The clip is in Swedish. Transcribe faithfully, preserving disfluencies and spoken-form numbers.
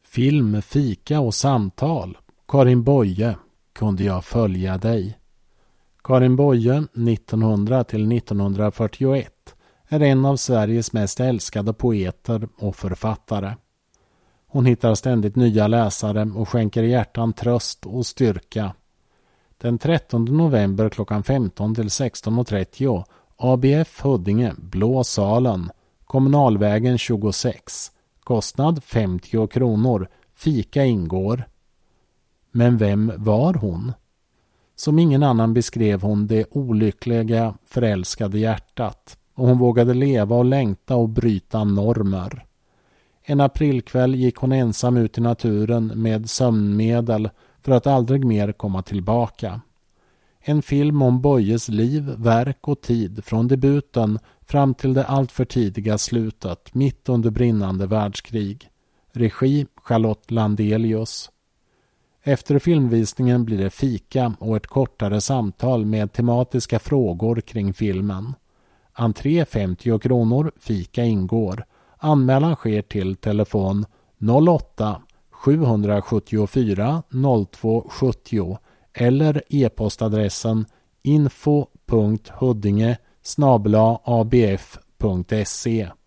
Film, fika och samtal. Karin Boye, kunde jag följa dig? Karin Boye, nittonhundra till nittonhundrafyrtioett, är en av Sveriges mest älskade poeter och författare. Hon hittar ständigt nya läsare och skänker hjärtan tröst och styrka. Den trettonde november klockan femton till sexton och trettio, A B F Huddinge, Blå salen, Kommunalvägen tjugosex. Kostnad femtio kronor, fika ingår. Men vem var hon? Som ingen annan beskrev hon det olyckliga, förälskade hjärtat, och hon vågade leva och längta och bryta normer. En aprilkväll gick hon ensam ut i naturen med sömnmedel för att aldrig mer komma tillbaka. En film om Boyes liv, verk och tid från debuten fram till det alltför tidiga slutet mitt under brinnande världskrig. Regi Charlotte Landelius. Efter filmvisningen blir det fika och ett kortare samtal med tematiska frågor kring filmen. Entré femtio kronor, fika ingår. Anmälan sker till telefon noll åtta sju sju fyra noll två sju zero eller e-postadressen info punkt huddinge snabel-a abf punkt se.